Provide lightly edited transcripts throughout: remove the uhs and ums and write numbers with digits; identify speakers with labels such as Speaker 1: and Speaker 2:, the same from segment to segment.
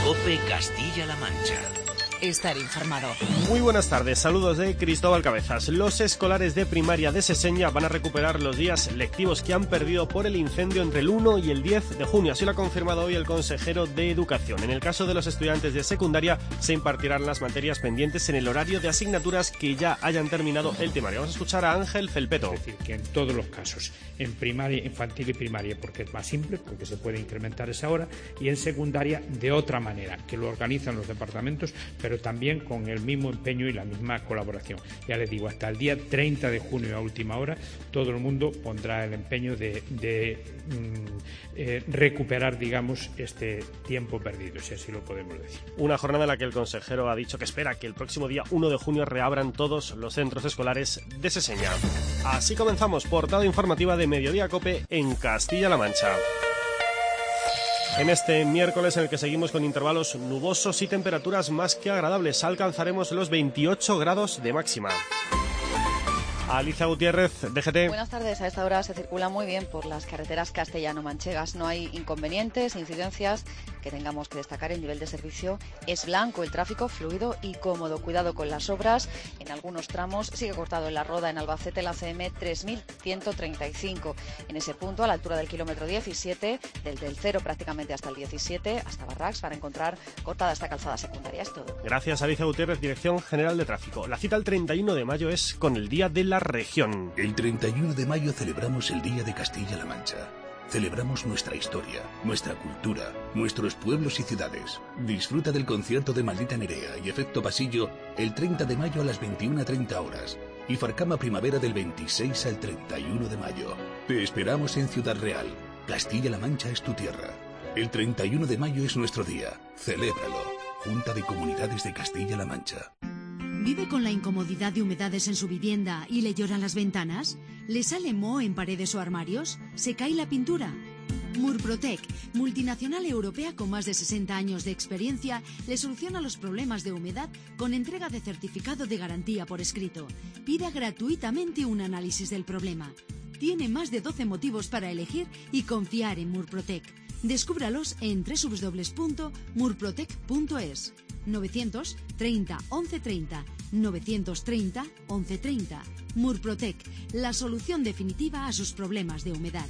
Speaker 1: COPE Castilla-La Mancha.
Speaker 2: Estar informado.
Speaker 3: Muy buenas tardes, saludos de Cristóbal Cabezas. Los escolares de primaria de Seseña van a recuperar los días lectivos que han perdido por el incendio entre el 1 y el 10 de junio. Así lo ha confirmado hoy el consejero de Educación. En el caso de los estudiantes de secundaria, se impartirán las materias pendientes en el horario de asignaturas que ya hayan terminado el temario. Vamos a escuchar a Ángel Felpeto.
Speaker 4: Es decir, que en todos los casos, en primaria, infantil y primaria, porque es más simple, porque se puede incrementar esa hora, y en secundaria de otra manera, que lo organizan los departamentos, pero también con el mismo empeño y la misma colaboración. Ya les digo, hasta el día 30 de junio a última hora, todo el mundo pondrá el empeño de recuperar, digamos, este tiempo perdido, si así lo podemos decir.
Speaker 3: Una jornada en la que el consejero ha dicho que espera que el próximo día 1 de junio reabran todos los centros escolares de Seseña. Así comenzamos, portada informativa de Mediodía COPE en Castilla-La Mancha. En este miércoles en el que seguimos con intervalos nubosos y temperaturas más que agradables, alcanzaremos los 28 grados de máxima. Alicia Gutiérrez, DGT.
Speaker 5: Buenas tardes. A esta hora se circula muy bien por las carreteras castellano-manchegas. No hay inconvenientes, incidencias que tengamos que destacar. El nivel de servicio es blanco, el tráfico fluido y cómodo. Cuidado con las obras. En algunos tramos sigue cortado en La Roda, en Albacete, la CM 3135. En ese punto, a la altura del kilómetro 17, desde el 0 prácticamente hasta el 17, hasta Barracks, para encontrar cortada esta calzada secundaria. Es todo.
Speaker 3: Gracias, Alicia Gutiérrez, Dirección General de Tráfico. La cita el 31 de mayo es con el Día de la Región.
Speaker 1: El 31 de mayo celebramos el Día de Castilla-La Mancha. Celebramos nuestra historia, nuestra cultura, nuestros pueblos y ciudades. Disfruta del concierto de Maldita Nerea y Efecto Pasillo el 30 de mayo a las 21:30 horas y Farcama Primavera del 26 al 31 de mayo. Te esperamos en Ciudad Real. Castilla-La Mancha es tu tierra. El 31 de mayo es nuestro día. Celébralo. Junta de Comunidades de Castilla-La Mancha.
Speaker 6: ¿Vive con la incomodidad de humedades en su vivienda y le lloran las ventanas? ¿Le sale moho en paredes o armarios? ¿Se cae la pintura? Murprotec, multinacional europea con más de 60 años de experiencia, le soluciona los problemas de humedad con entrega de certificado de garantía por escrito. Pida gratuitamente un análisis del problema. Tiene más de 12 motivos para elegir y confiar en Murprotec. Descúbralos en www.murprotec.es. 930 1130, 930 1130. Murprotec, la solución definitiva a sus problemas de humedad.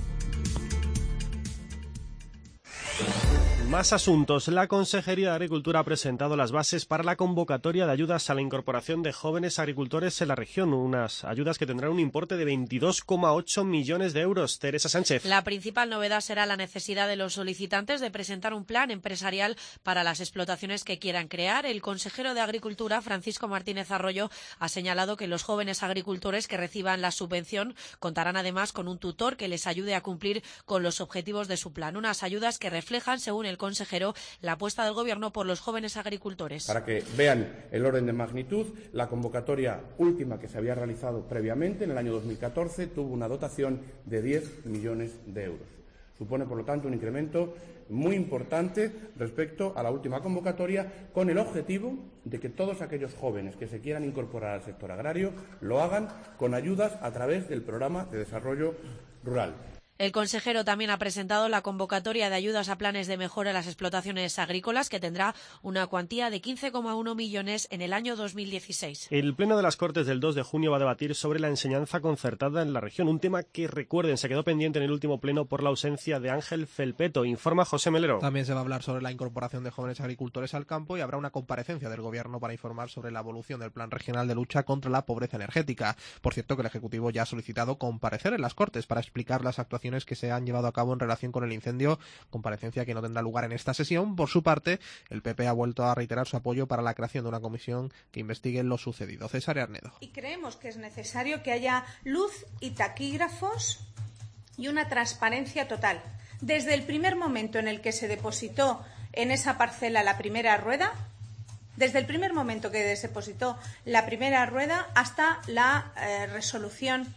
Speaker 3: Más asuntos. La Consejería de Agricultura ha presentado las bases para la convocatoria de ayudas a la incorporación de jóvenes agricultores en la región. Unas ayudas que tendrán un importe de 22,8 millones de euros. Teresa Sánchez.
Speaker 7: La principal novedad será la necesidad de los solicitantes de presentar un plan empresarial para las explotaciones que quieran crear. El consejero de Agricultura, Francisco Martínez Arroyo, ha señalado que los jóvenes agricultores que reciban la subvención contarán además con un tutor que les ayude a cumplir con los objetivos de su plan. Unas ayudas que reflejan, según el consejero, la apuesta del Gobierno por los jóvenes agricultores.
Speaker 8: Para que vean el orden de magnitud, la convocatoria última que se había realizado previamente, en el año 2014, tuvo una dotación de 10 millones de euros. Supone, por lo tanto, un incremento muy importante respecto a la última convocatoria, con el objetivo de que todos aquellos jóvenes que se quieran incorporar al sector agrario lo hagan con ayudas a través del Programa de Desarrollo Rural.
Speaker 7: El consejero también ha presentado la convocatoria de ayudas a planes de mejora a las explotaciones agrícolas, que tendrá una cuantía de 15,1 millones en el año 2016.
Speaker 3: El Pleno de las Cortes del 2 de junio va a debatir sobre la enseñanza concertada en la región, un tema que, recuerden, se quedó pendiente en el último pleno por la ausencia de Ángel Felpeto. Informa José Melero.
Speaker 9: También se va a hablar sobre la incorporación de jóvenes agricultores al campo y habrá una comparecencia del Gobierno para informar sobre la evolución del Plan Regional de Lucha contra la Pobreza Energética. Por cierto, que el Ejecutivo ya ha solicitado comparecer en las Cortes para explicar las actuaciones que se han llevado a cabo en relación con el incendio, comparecencia que no tendrá lugar en esta sesión. Por su parte, el PP ha vuelto a reiterar su apoyo para la creación de una comisión que investigue lo sucedido. César Arnedo.
Speaker 10: Y creemos que es necesario que haya luz y taquígrafos y una transparencia total. Desde el primer momento en el que se depositó en esa parcela la primera rueda, desde el primer momento que se depositó la primera rueda hasta la resolución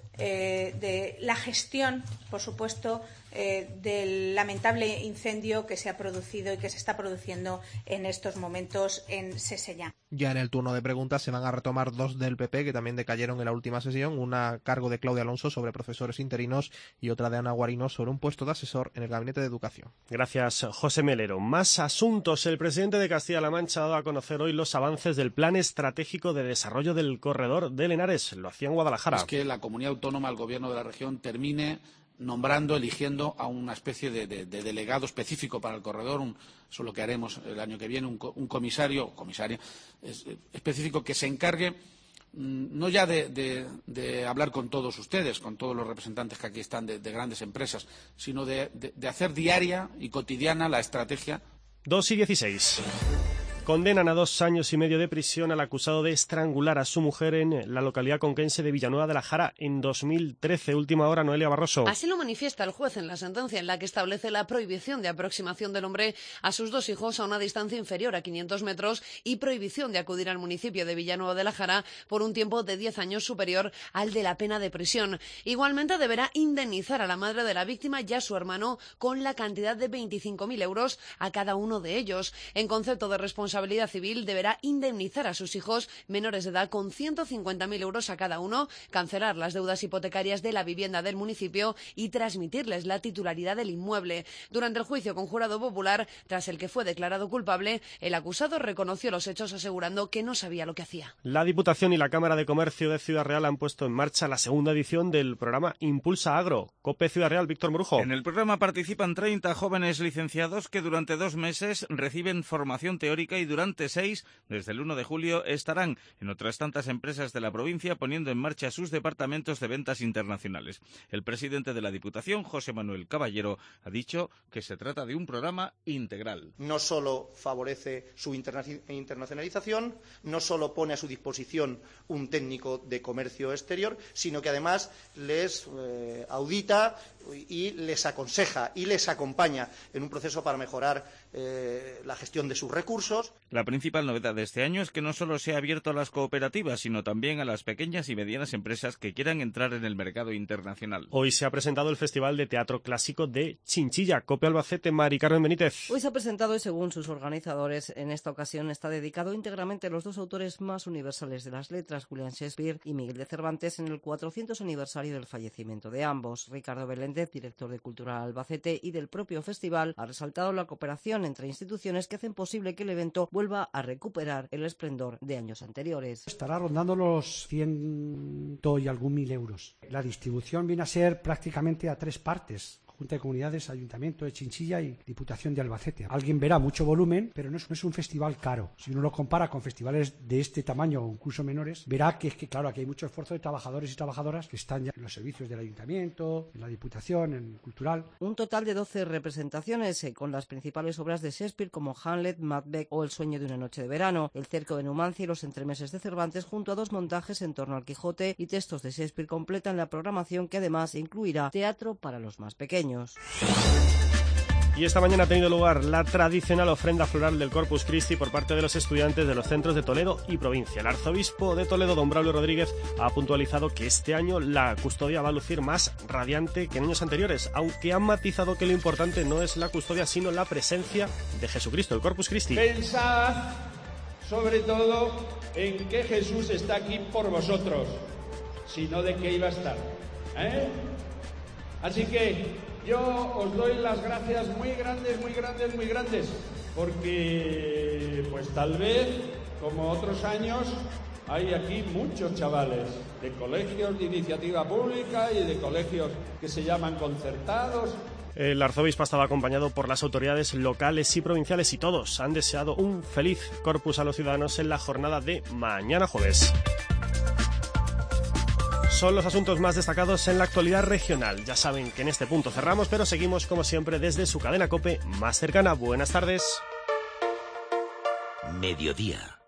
Speaker 10: de la gestión, por supuesto, del lamentable incendio que se ha producido y que se está produciendo en estos momentos en Seseña.
Speaker 9: Ya en el turno de preguntas se van a retomar 2 del PP que también decayeron en la última sesión, una a cargo de Claudia Alonso sobre profesores interinos y otra de Ana Guarino sobre un puesto de asesor en el Gabinete de Educación.
Speaker 3: Gracias, José Melero. Más asuntos. El presidente de Castilla-La Mancha ha dado a conocer hoy los avances del Plan Estratégico de Desarrollo del Corredor de Henares. Lo hacía en Guadalajara.
Speaker 11: Es que la comunidad autónoma, el gobierno de la región, termine eligiendo a una especie de delegado específico para el corredor, eso es lo que haremos el año que viene, un comisaria específico que se encargue no ya de hablar con todos ustedes, con todos los representantes que aquí están de grandes empresas, sino de hacer diaria y cotidiana la estrategia.
Speaker 3: 2:16. Condenan a 2 años y medio de prisión al acusado de estrangular a su mujer en la localidad conquense de Villanueva de la Jara en 2013. Última hora, Noelia Barroso.
Speaker 12: Así lo manifiesta el juez en la sentencia en la que establece la prohibición de aproximación del hombre a sus 2 hijos a una distancia inferior a 500 metros y prohibición de acudir al municipio de Villanueva de la Jara por un tiempo de 10 años superior al de la pena de prisión. Igualmente deberá indemnizar a la madre de la víctima y a su hermano con la cantidad de 25.000 euros a cada uno de ellos. En concepto de responsabilidad civil, deberá indemnizar a sus hijos menores de edad con 150.000 euros a cada uno, cancelar las deudas hipotecarias de la vivienda del municipio y transmitirles la titularidad del inmueble. Durante el juicio con jurado popular, tras el que fue declarado culpable, el acusado reconoció los hechos asegurando que no sabía lo que hacía.
Speaker 3: La Diputación y la Cámara de Comercio de Ciudad Real han puesto en marcha la segunda edición del programa Impulsa Agro. COPE Ciudad Real, Víctor Morujo.
Speaker 13: En el programa participan 30 jóvenes licenciados que durante 2 meses reciben formación teórica y durante 6, desde el 1 de julio, estarán en otras tantas empresas de la provincia poniendo en marcha sus departamentos de ventas internacionales. El presidente de la Diputación, José Manuel Caballero, ha dicho que se trata de un programa integral.
Speaker 14: No solo favorece su internacionalización, no solo pone a su disposición un técnico de comercio exterior, sino que además les audita y les aconseja y les acompaña en un proceso para mejorar la gestión de sus recursos.
Speaker 13: La principal novedad de este año es que no solo se ha abierto a las cooperativas, sino también a las pequeñas y medianas empresas que quieran entrar en el mercado internacional.
Speaker 3: Hoy se ha presentado el Festival de Teatro Clásico de Chinchilla. COPE Albacete, Mari Carmen Benítez.
Speaker 15: Hoy se ha presentado y, según sus organizadores, en esta ocasión está dedicado íntegramente a los 2 autores más universales de las letras, Julián Shakespeare y Miguel de Cervantes, en el 400 aniversario del fallecimiento de ambos. Ricardo Beléndez, director de Cultura Albacete y del propio festival, ha resaltado la cooperación entre instituciones que hacen posible que el evento vuelva a recuperar el esplendor de años anteriores.
Speaker 16: Estará rondando los 100 y algún mil euros. La distribución viene a ser prácticamente a 3 partes. Junta de Comunidades, Ayuntamiento de Chinchilla y Diputación de Albacete. Alguien verá mucho volumen, pero no es un festival caro. Si uno lo compara con festivales de este tamaño o incluso menores, verá que claro, aquí hay mucho esfuerzo de trabajadores y trabajadoras que están ya en los servicios del Ayuntamiento, en la Diputación, en el Cultural.
Speaker 15: Un total de 12 representaciones con las principales obras de Shakespeare como Hamlet, Macbeth o El sueño de una noche de verano, El cerco de Numancia y Los entremeses de Cervantes, junto a 2 montajes en torno al Quijote y textos de Shakespeare completan la programación, que además incluirá teatro para los más pequeños.
Speaker 3: Y esta mañana ha tenido lugar la tradicional ofrenda floral del Corpus Christi por parte de los estudiantes de los centros de Toledo y provincia. El arzobispo de Toledo, don Braulio Rodríguez, ha puntualizado que este año la custodia va a lucir más radiante que en años anteriores, aunque han matizado que lo importante no es la custodia, sino la presencia de Jesucristo, el Corpus Christi.
Speaker 17: Pensad sobre todo en que Jesús está aquí por vosotros, sino de que iba a estar. Así que yo os doy las gracias muy grandes, porque pues tal vez, como otros años, hay aquí muchos chavales de colegios de iniciativa pública y de colegios que se llaman concertados.
Speaker 3: El arzobispo ha estado acompañado por las autoridades locales y provinciales y todos han deseado un feliz Corpus a los ciudadanos en la jornada de mañana jueves. Son los asuntos más destacados en la actualidad regional. Ya saben que en este punto cerramos, pero seguimos como siempre desde su cadena COPE más cercana. Buenas tardes.
Speaker 18: Mediodía.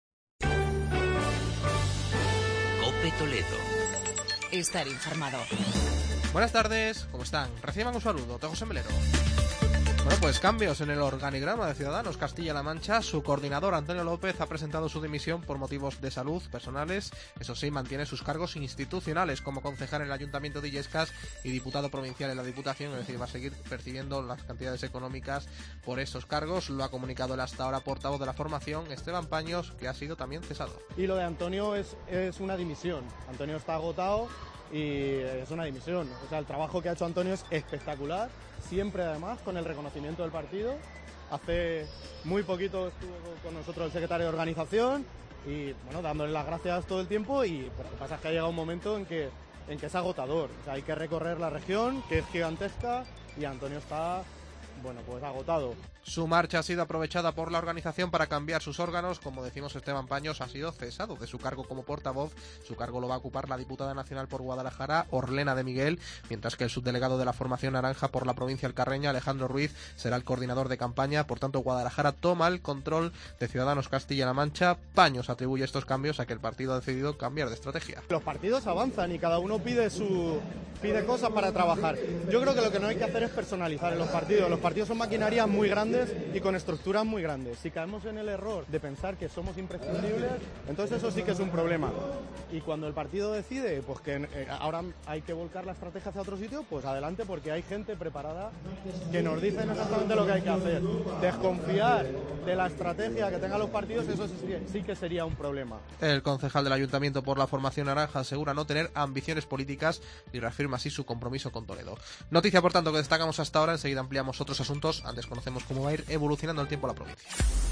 Speaker 18: COPE Toledo.
Speaker 2: Estar informado.
Speaker 9: Buenas tardes, ¿cómo están? Reciban un saludo de José Melero. Bueno, Pues cambios en el organigrama de Ciudadanos Castilla-La Mancha. Su coordinador, Antonio López, ha presentado su dimisión por motivos de salud personales. Eso sí, mantiene sus cargos institucionales como concejal en el Ayuntamiento de Illescas y diputado provincial en la Diputación, es decir, va a seguir percibiendo las cantidades económicas por esos cargos. Lo ha comunicado el hasta ahora portavoz de la formación, Esteban Paños, que ha sido también cesado.
Speaker 19: Y lo de Antonio es una dimisión. Antonio está agotado y es una dimisión. O sea, el trabajo que ha hecho Antonio es espectacular, siempre además con el reconocimiento del partido. Hace muy poquito estuvo con nosotros el secretario de organización y bueno, dándole las gracias todo el tiempo, pero lo que pasa es que ha llegado un momento en que es agotador. O sea, hay que recorrer la región, que es gigantesca, y Antonio está, bueno, pues agotado.
Speaker 9: Su marcha ha sido aprovechada por la organización para cambiar sus órganos. Como decimos, Esteban Paños ha sido cesado de su cargo como portavoz. Su cargo lo va a ocupar la diputada nacional por Guadalajara, Orlena de Miguel, mientras que el subdelegado de la formación naranja por la provincia Alcarreña, Alejandro Ruiz, será el coordinador de campaña. Por tanto, Guadalajara toma el control de Ciudadanos Castilla-La Mancha. Paños atribuye estos cambios a que el partido ha decidido cambiar de estrategia.
Speaker 19: Los partidos avanzan y cada uno pide cosas para trabajar. Yo creo que lo que no hay que hacer es personalizar en los partidos. Los partidos son maquinarias muy grandes y con estructuras muy grandes. Si caemos en el error de pensar que somos imprescindibles, entonces eso sí que es un problema. Y cuando el partido decide pues que ahora hay que volcar la estrategia hacia otro sitio, pues adelante, porque hay gente preparada que nos dicen exactamente lo que hay que hacer. Desconfiar de la estrategia que tengan los partidos, eso sí que sería un problema.
Speaker 9: El concejal del Ayuntamiento por la formación naranja asegura no tener ambiciones políticas y reafirma así su compromiso con Toledo. Noticia, por tanto, que destacamos hasta ahora. Enseguida ampliamos otros asuntos. Antes conocemos cómo va a ir evolucionando el tiempo la provincia.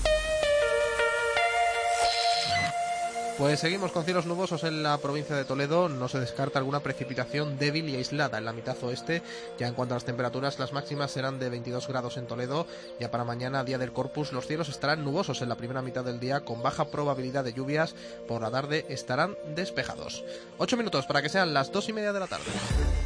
Speaker 9: Pues seguimos con cielos nubosos en la provincia de Toledo. No se descarta alguna precipitación débil y aislada en la mitad oeste. Ya en cuanto a las temperaturas, las máximas serán de 22 grados en Toledo. Ya para mañana, día del Corpus, los cielos estarán nubosos en la primera mitad del día, con baja probabilidad de lluvias. Por la tarde estarán despejados. 8 minutos para que sean las 2:30 de la tarde.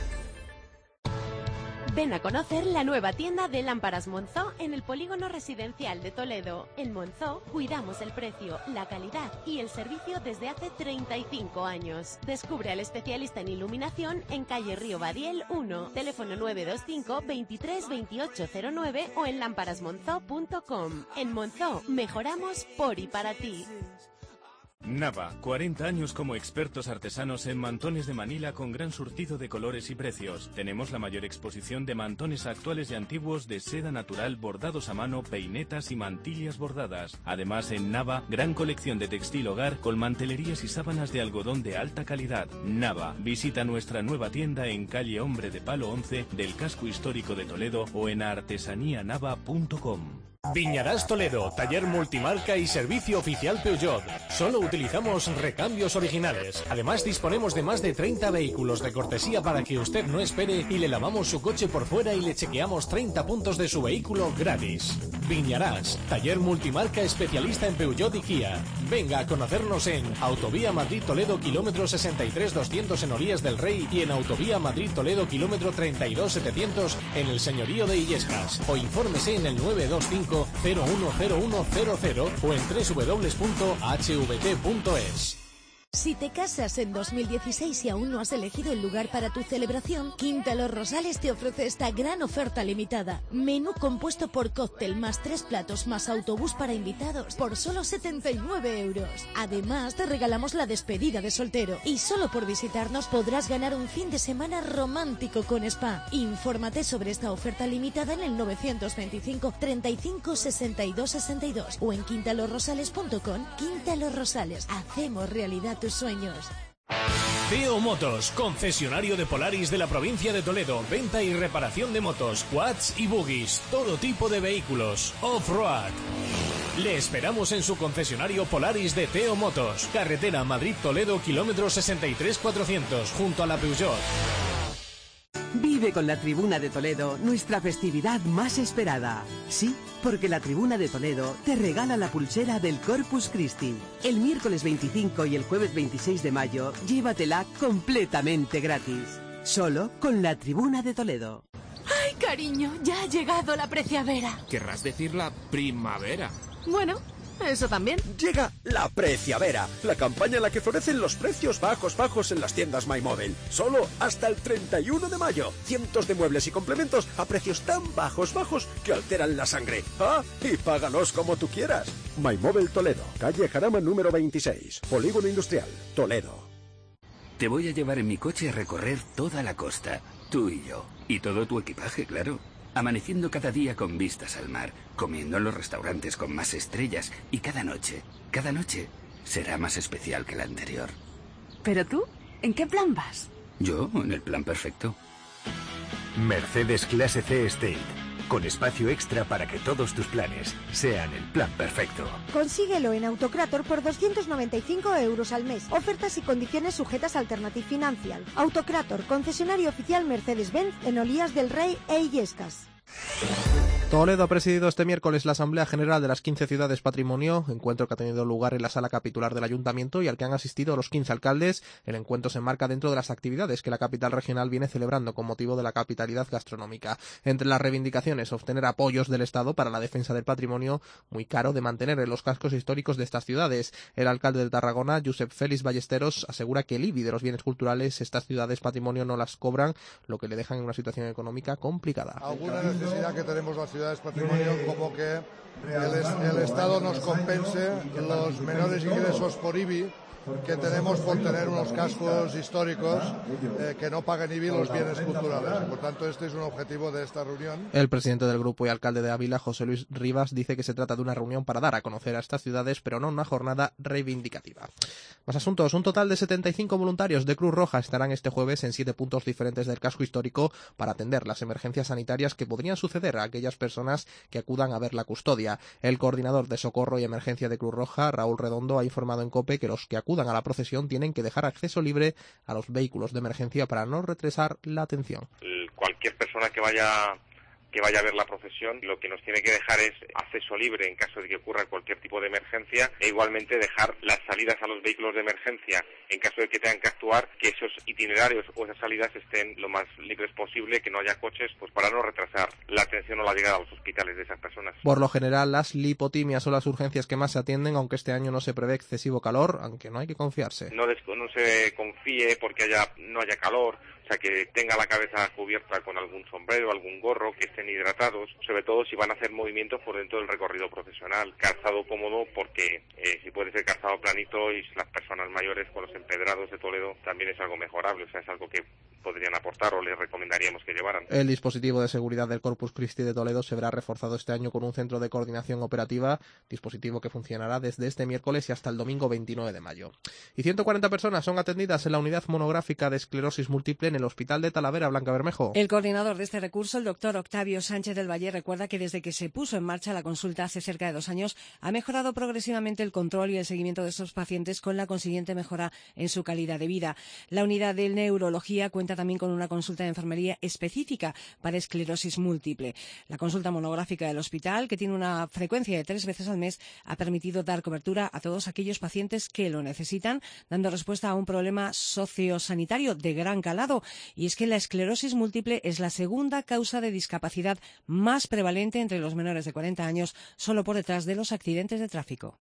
Speaker 20: Ven a conocer la nueva tienda de lámparas Monzó en el polígono residencial de Toledo. En Monzó cuidamos el precio, la calidad y el servicio desde hace 35 años. Descubre al especialista en iluminación en calle Río Badiel 1, teléfono 925 23 2809 o en lamparasmonzó.com. En Monzó mejoramos por y para ti.
Speaker 21: Nava, 40 años como expertos artesanos en mantones de Manila con gran surtido de colores y precios. Tenemos la mayor exposición de mantones actuales y antiguos de seda natural, bordados a mano, peinetas y mantillas bordadas. Además, en Nava, gran colección de textil hogar con mantelerías y sábanas de algodón de alta calidad. Nava, visita nuestra nueva tienda en calle Hombre de Palo 11 del casco histórico de Toledo o en artesanianava.com.
Speaker 22: Viñarás Toledo, taller multimarca y servicio oficial Peugeot. Solo utilizamos recambios originales. Además, disponemos de más de 30 vehículos de cortesía para que usted no espere y le lavamos su coche por fuera y le chequeamos 30 puntos de su vehículo gratis. Viñarás, taller multimarca especialista en Peugeot y Kia. Venga a conocernos en Autovía Madrid-Toledo, kilómetro 63-200 en Orías del Rey y en Autovía Madrid-Toledo, kilómetro 32-700 en el Señorío de Illescas. O infórmese en el 925 010100 o en www.hvt.es.
Speaker 23: Si te casas en 2016 y aún no has elegido el lugar para tu celebración, Quinta Los Rosales te ofrece esta gran oferta limitada. Menú compuesto por cóctel más 3 platos más autobús para invitados por solo 79 euros. Además, te regalamos la despedida de soltero y solo por visitarnos podrás ganar un fin de semana romántico con spa. Infórmate sobre esta oferta limitada en el 925 35 62 62 o en quintalosrosales.com. Quinta Los Rosales, hacemos realidad tus sueños.
Speaker 22: Teo Motos, concesionario de Polaris de la provincia de Toledo. Venta y reparación de motos, quads y buggies, todo tipo de vehículos. Off-road. Le esperamos en su concesionario Polaris de Teo Motos. Carretera Madrid-Toledo, kilómetro 63-400, junto a la Peugeot.
Speaker 24: Vive con la Tribuna de Toledo nuestra festividad más esperada. Sí, porque la Tribuna de Toledo te regala la pulsera del Corpus Christi. El miércoles 25 y el jueves 26 de mayo, llévatela completamente gratis. Solo con la Tribuna de Toledo.
Speaker 25: ¡Ay, cariño! Ya ha llegado la primavera.
Speaker 26: Querrás decir la primavera.
Speaker 25: Bueno,
Speaker 1: ¿Eso también?
Speaker 4: Llega la Preciavera, la campaña en la que florecen los precios bajos en las tiendas MyMobile. Solo hasta el 31 de mayo. Cientos de muebles y complementos a precios tan bajos que alteran la sangre. ¡Ah! Y págalos como tú quieras. MyMobile Toledo, calle Jarama número 26, Polígono Industrial, Toledo.
Speaker 5: Te voy a llevar en mi coche a recorrer toda la costa, tú y yo. Y todo tu equipaje, claro. Amaneciendo cada día con vistas al mar, comiendo en los restaurantes con más estrellas y cada noche será más especial que la anterior.
Speaker 1: ¿Pero tú? ¿En qué plan vas?
Speaker 5: Yo, en el plan perfecto.
Speaker 21: Mercedes Clase C Estate, con espacio extra para que todos tus planes sean el plan perfecto.
Speaker 6: Consíguelo en Autocrator por 295 € al mes. Ofertas y condiciones sujetas a Alternative Financial. Autocrator, concesionario oficial Mercedes-Benz en Olías del Rey e Illescas.
Speaker 9: Toledo ha presidido este miércoles la Asamblea General de las 15 Ciudades Patrimonio, encuentro que ha tenido lugar en la Sala Capitular del Ayuntamiento y al que han asistido los 15 alcaldes. El encuentro se enmarca dentro de las actividades que la capital regional viene celebrando con motivo de la capitalidad gastronómica. Entre las reivindicaciones, obtener apoyos del Estado para la defensa del patrimonio, muy caro de mantener en los cascos históricos de estas ciudades. El alcalde de Tarragona, Josep Félix Ballesteros, asegura que el IBI de los bienes culturales estas ciudades patrimonio no las cobran, lo que le dejan en una situación económica complicada.
Speaker 25: Alguna necesidad que tenemos las ciudades patrimonio, como que el Estado nos compense los menores ingresos por IBI que tenemos por tener unos cascos históricos que no paguen IBI los bienes culturales. Por tanto, este es un objetivo de esta reunión.
Speaker 9: El presidente del grupo y alcalde de Ávila, José Luis Rivas, dice que se trata de una reunión para dar a conocer a estas ciudades, pero no una jornada reivindicativa. Más asuntos. Un total de 75 voluntarios de Cruz Roja estarán este jueves en 7 puntos diferentes del casco histórico para atender las emergencias sanitarias que podrían suceder a aquellas personas que acudan a ver la custodia. El coordinador de socorro y emergencia de Cruz Roja, Raúl Redondo, ha informado en COPE que los que acudan a la procesión tienen que dejar acceso libre a los vehículos de emergencia para no retrasar la atención.
Speaker 26: Cualquier persona que vaya a ver la procesión, lo que nos tiene que dejar es acceso libre en caso de que ocurra cualquier tipo de emergencia, e igualmente dejar las salidas a los vehículos de emergencia en caso de que tengan que actuar, que esos itinerarios o esas salidas estén lo más libres posible, que no haya coches, pues para no retrasar la atención o la llegada a los hospitales de esas personas.
Speaker 9: Por lo general, las lipotimias son las urgencias que más se atienden, aunque este año no se prevé excesivo calor, aunque no hay que confiarse.
Speaker 26: No se confíe porque no haya calor, o sea, que tenga la cabeza cubierta con algún sombrero, algún gorro, que estén hidratados, sobre todo si van a hacer movimientos por dentro del recorrido procesional. Calzado cómodo, porque si puede ser calzado planito, y las personas mayores con los empedrados de Toledo también es algo mejorable, o sea, es algo que podrían aportar o les recomendaríamos que llevaran.
Speaker 9: El dispositivo de seguridad del Corpus Christi de Toledo se verá reforzado este año con un centro de coordinación operativa, dispositivo que funcionará desde este miércoles y hasta el domingo 29 de mayo. Y 140 personas son atendidas en la unidad monográfica de esclerosis múltiple en el Hospital de Talavera, Blanca Bermejo.
Speaker 27: El coordinador de este recurso, el doctor Octavio Sánchez del Valle, recuerda que desde que se puso en marcha la consulta hace cerca de 2 años, ha mejorado progresivamente el control y el seguimiento de estos pacientes, con la consiguiente mejora en su calidad de vida. La unidad de neurología cuenta también con una consulta de enfermería específica para esclerosis múltiple. La consulta monográfica del hospital, que tiene una frecuencia de 3 veces al mes, ha permitido dar cobertura a todos aquellos pacientes que lo necesitan, dando respuesta a un problema sociosanitario de gran calado. Y es que la esclerosis múltiple es la segunda causa de discapacidad más prevalente entre los menores de 40 años, solo por detrás de los accidentes de tráfico.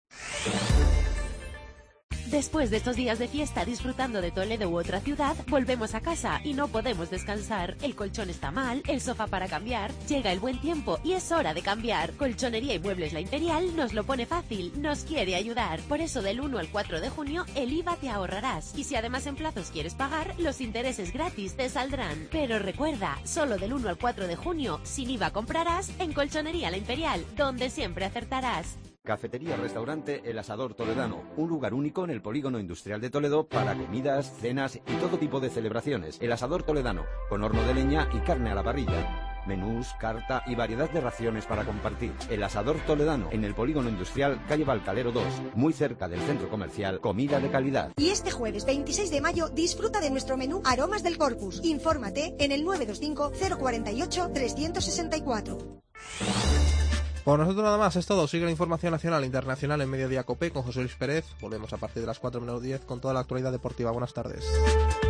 Speaker 20: Después de estos días de fiesta disfrutando de Toledo u otra ciudad, volvemos a casa y no podemos descansar. El colchón está mal, el sofá para cambiar, llega el buen tiempo y es hora de cambiar. Colchonería y Muebles La Imperial nos lo pone fácil, nos quiere ayudar. Por eso del 1 al 4 de junio el IVA te ahorrarás. Y si además en plazos quieres pagar, los intereses gratis te saldrán. Pero recuerda, solo del 1 al 4 de junio, sin IVA comprarás en Colchonería La Imperial, donde siempre acertarás.
Speaker 28: Cafetería-restaurante El Asador Toledano, un lugar único en el Polígono Industrial de Toledo para comidas, cenas y todo tipo de celebraciones. El Asador Toledano, con horno de leña y carne a la parrilla. Menús, carta y variedad de raciones para compartir. El Asador Toledano, en el Polígono Industrial, calle Valcalero 2, muy cerca del centro comercial. Comida de calidad.
Speaker 6: Y este jueves 26 de mayo disfruta de nuestro menú Aromas del Corpus. Infórmate en el 925 048 364.
Speaker 9: Por nosotros nada más, es todo. Sigue la información nacional e internacional en Mediodía COPE con José Luis Pérez. Volvemos a partir de las 4:10 con toda la actualidad deportiva. Buenas tardes.